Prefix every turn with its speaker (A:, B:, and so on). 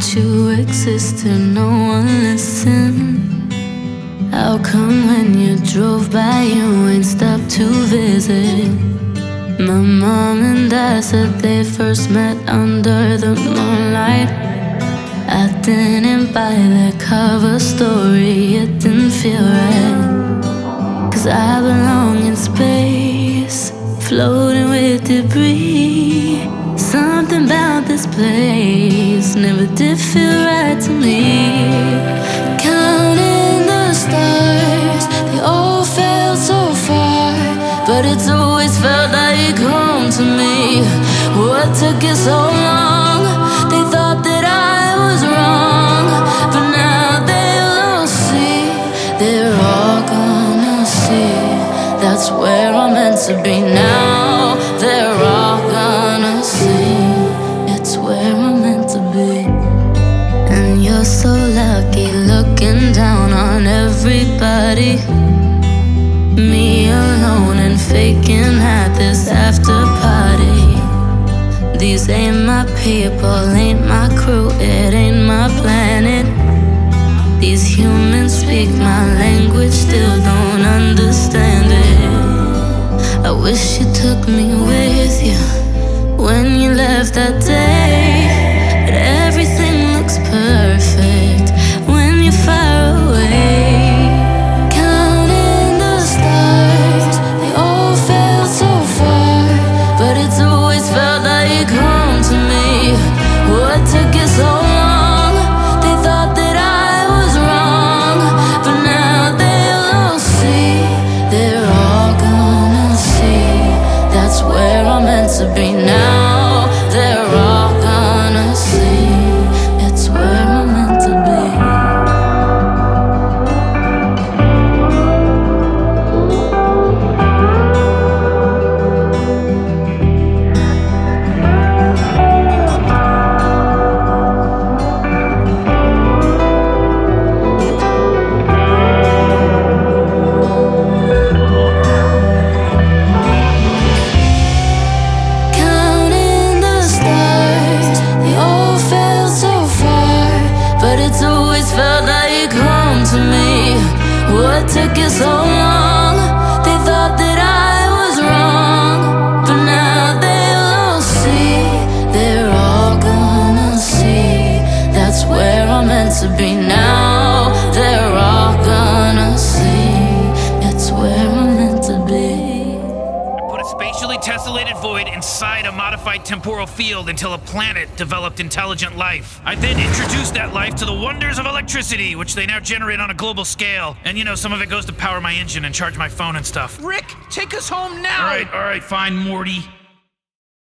A: that you existed, no one listened? How come when you drove by you ain't stopped to visit? My mom and dad said they first met under the moonlight. I didn't buy that cover story, it didn't feel right. 'Cause I belong in space, floating with debris. Something about this place never did feel right to me. Counting the stars, they all felt so far, but it's always felt like home to me. What took it so long? They thought that I was wrong, but now they'll all see. They're all gonna see. That's where I'm meant to be now. They're all gonna see. It's where I'm meant to be. And you're so lucky, looking down on everybody. Me alone and faking at this after party. These ain't my people, ain't my crew, it ain't my planet. These humans speak my language, still don't understand it. I wish you took me with you when you left that day. But everything looks perfect when you're far away. Counting the stars, they all felt so far, but it's always felt like home to me. What took it so long? They thought that I was wrong, but now they'll all see. They're all gonna see. That's where I'm meant to be now. They're all gonna see. It's where I'm meant to be. Counting the stars, they all felt so far, but it's always felt like home to me. What took it so long? They thought that I was wrong, but now they'll all see. They're all gonna see. That's where I'm meant to be now. They're all gonna see. It's where I'm meant to be.
B: Put a spatially tessellated void inside a modified temporal field until a planet developed intelligent life. I then introduced that life to the wonders of electricity, which they now generate on a global scale. And you know, some of it goes to power my engine and charge my phone and stuff.
C: Rick, take us home now!
B: All right, fine, Morty.